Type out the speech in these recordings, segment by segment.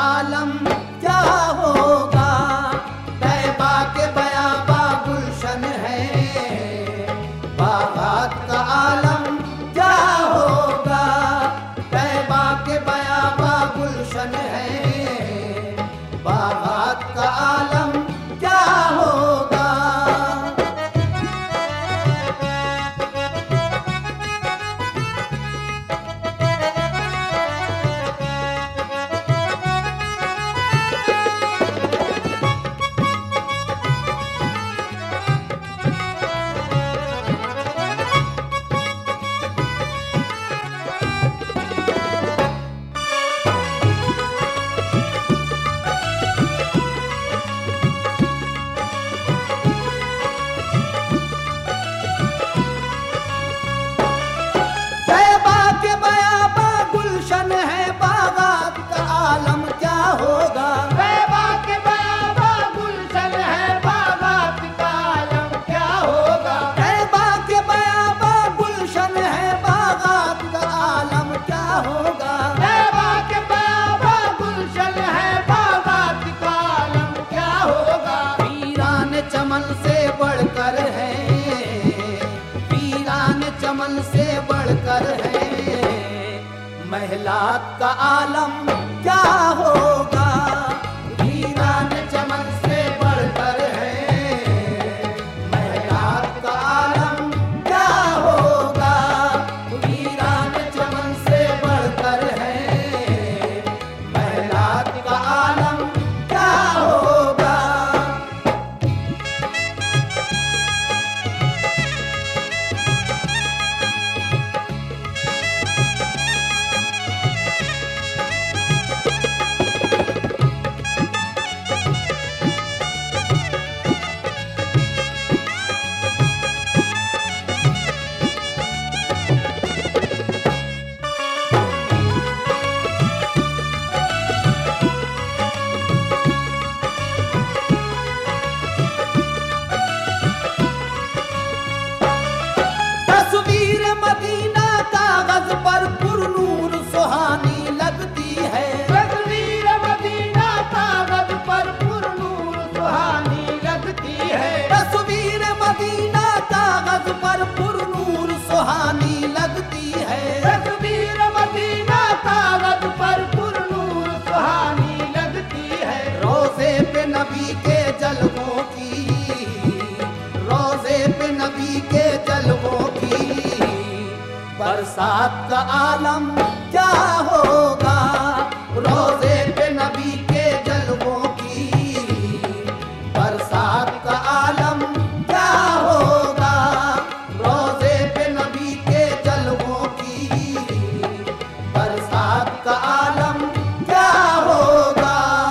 आलम क्या होगा। तैबा के बयाबा गुलशन है, बागात का आलम क्या होगा। तैबा के बयाबा गुलशन है, बागात का आलम क्या होगा। चमन से बढ़कर है, वीरान चमन से बढ़कर है, महलात का आलम क्या होगा। वीरान चमन से बढ़कर है, महलात का आलम क्या होगा। वीरान चमन से बढ़कर है, महलात का आलम क्या होगा। नबी के जलवों की, रोज़े पे नबी के जलवों की, बरसात का आलम क्या होगा। रोज़े पे नबी के जलवों की, बरसात का आलम क्या होगा। रोज़े पे नबी के जलवों की, बरसात का आलम क्या होगा।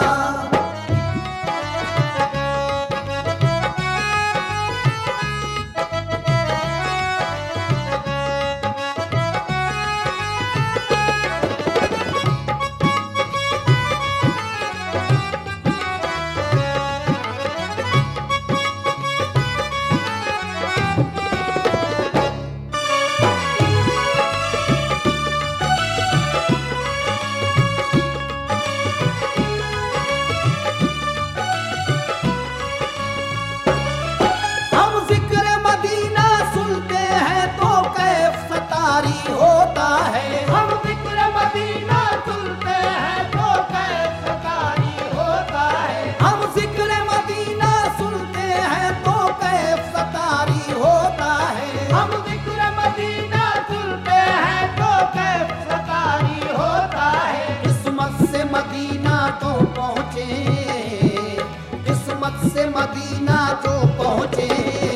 होता है हम जिक्र मदीना सुनते हैं तो कैसा कारी होता है। हम जिक्र मदीना सुनते हैं तो कैसा कारी होता है। हम जिक्र मदीना सुनते हैं तो कैसा कारी होता है। किस्मत से मदीना तो पहुँचे, किस्मत से मदीना जो पहुँचे,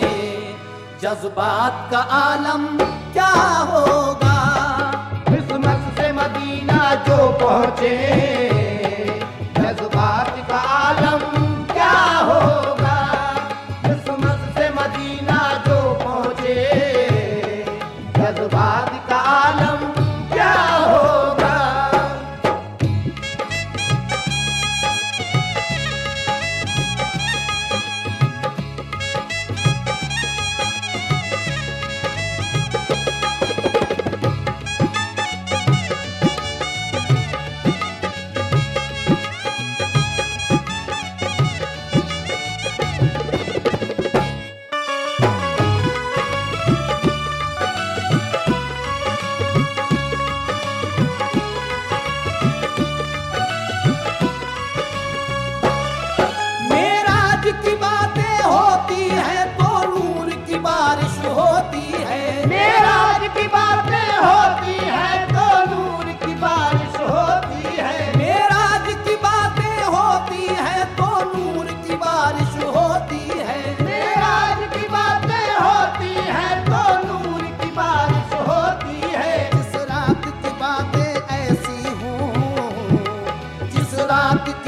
जज्बात का आलम क्या होगा। किस्मत से मदीना जो पहुँचे, जज्बात का आलम क्या होगा। किस्मत से मदीना जो पहुँचे, जज्बात का आलम क्या होगा।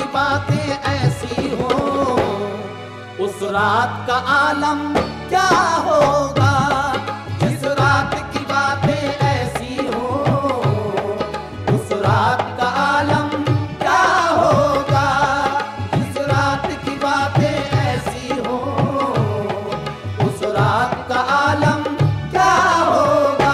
की बातें ऐसी हो, उस रात का आलम क्या होगा। जिस रात की बातें ऐसी हो, उस रात का आलम क्या होगा। जिस रात की बातें ऐसी हो, उस रात का आलम क्या होगा।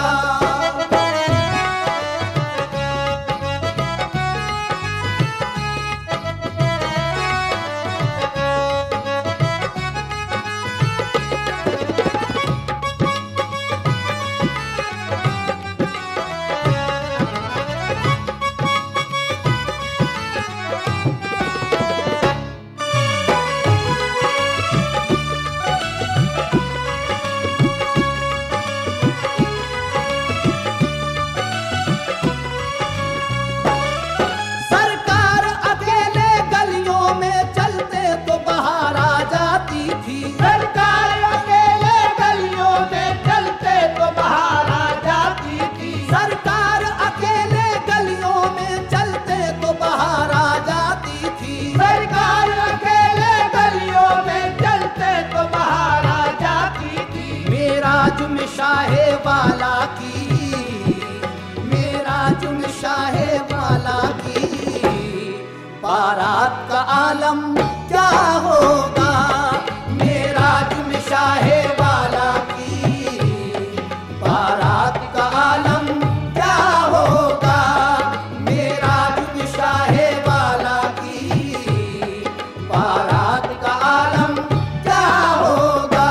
सरकार अकेले गलियों में चलते तो बाहर आ जाती थी। सरकार अकेले गलियों में चलते तो बाहर आ जाती थी। सरकार अकेले गलियों में चलते तो बाहर आ जाती थी। सरकार अकेले गलियों में चलते तो बाहर आ जाती थी। मेरा जुम शाहे वाला की, मेरा जुम शाहे वाला की, बारात का आलम क्या होगा। मेरा जुम शाहे वाला की, बारात का आलम क्या होगा। मेरा जुम शाहे वाला की, बारात का आलम क्या होगा।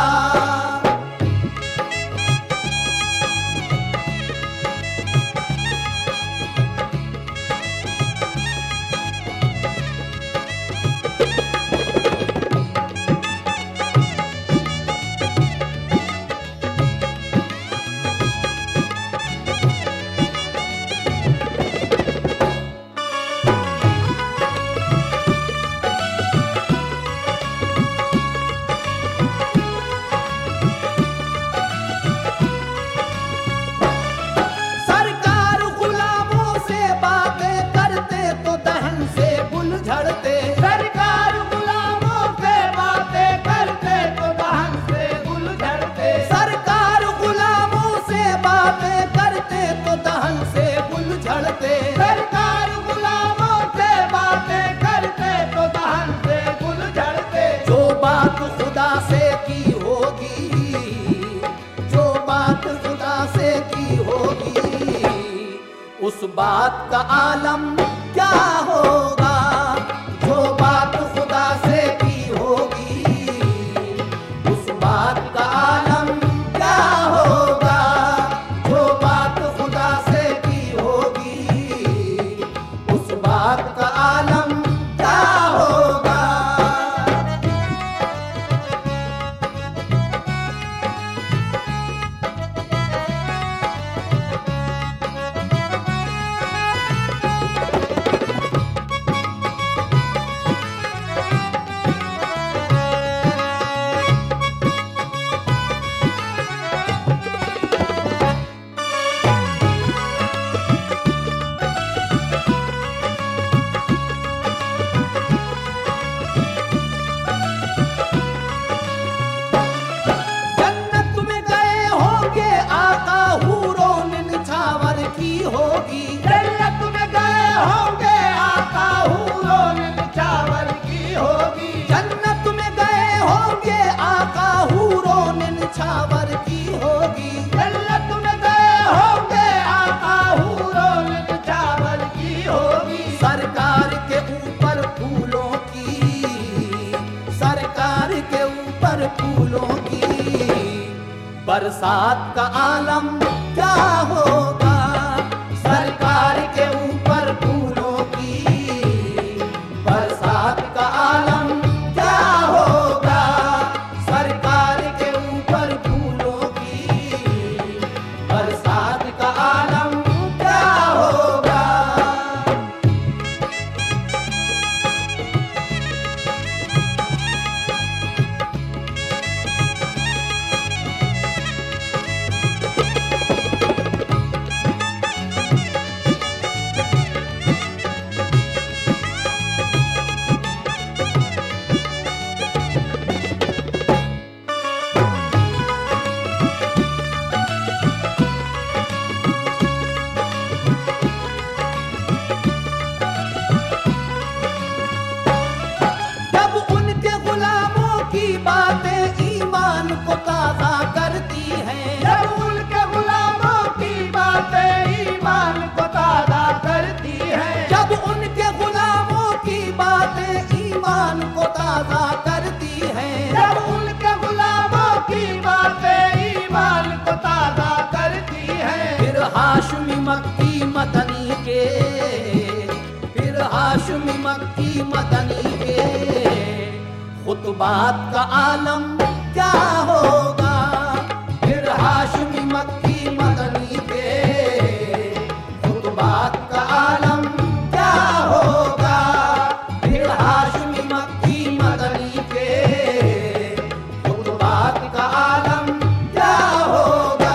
सरकार गुलामों से बातें करते तो दहन से गुल झड़ते। सरकार गुलामों से बातें करते तो दहन से गुल झड़ते। सरकार गुलामों से बातें करते तो दहन से गुल झड़ते। सरकार गुलामों से बातें करते तो दहन से गुल झड़ते। जो बात खुदा से की होगी, जो बात खुदा से की होगी, उस बात का आलम क्या होगा। जो बात खुदा से की होगी, उस बात का आलम क्या होगा। जो बात खुदा से की होगी, उस बात का आलम क्या होगा। जन्नत में गए होंगे आका, हूरों ने निछावर की होगी। जन्नत में गए होंगे आका, हूरों ने निछावर की होगी। जन्नत में गए होंगे आका, हूरों ने निछावर की होगी। जन्नत में गए होंगे आका, हूरों ने निछावर की होगी। सरकार के ऊपर फूलों की, सरकार के ऊपर फूलों की, बरसात का आलम क्या होगा। सरकार के ऊपर फूलों की, बरसात का आलम क्या होगा। सरकार के ऊपर फूलों की, बरसात का आलम क्या होगा। हाशमी मक्की मदनी के खुतबात का आलम क्या होगा। फिर हाशमी मक्की मदनी के खुतबात का आलम क्या होगा। फिर हाशमी मक्की मदनी के खुतबात का आलम क्या होगा।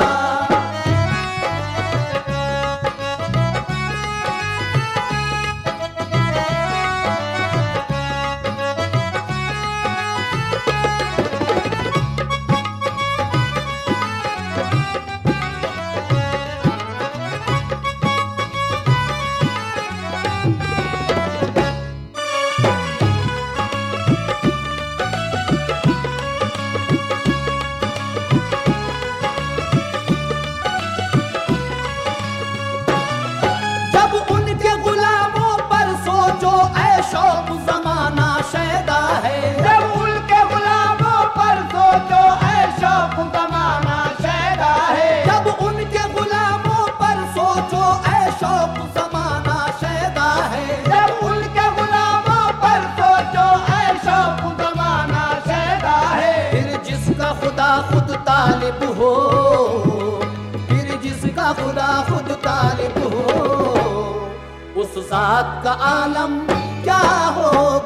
खुद तालिब हो, फिर जिसका खुदा खुद तालिब हो, उस जात का आलम क्या होगा।